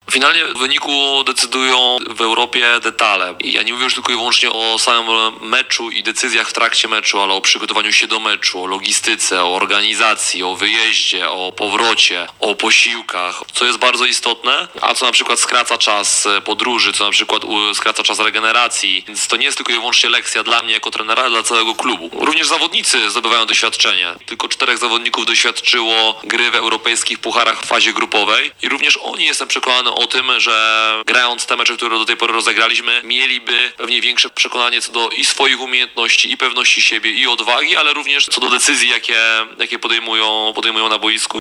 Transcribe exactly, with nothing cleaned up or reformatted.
Finalnie w wyniku decydują w Europie detale. I ja nie mówię już tylko i wyłącznie o samym meczu i decyzjach w trakcie meczu, ale o przygotowaniu się do meczu, o logistyce, o organizacji, o wyjeździe, o powrocie, o posiłkach, co jest bardzo istotne, a co na przykład skraca czas podróży, co na przykład skraca czas regeneracji. Więc to nie jest tylko i wyłącznie lekcja dla mnie jako trenera, ale dla całego klubu. Również zawodnicy zdobywają doświadczenie. Tylko czterech zawodników doświadczyło gry w europejskich pucharach w fazie grupowej i również oni, jestem przekonany o tym, że grając te mecze, które do tej pory rozegraliśmy, mieliby pewnie większe przekonanie co do i swoich umiejętności, i pewności siebie, i odwagi, ale również co do decyzji, jakie, jakie podejmują, podejmują na boisku.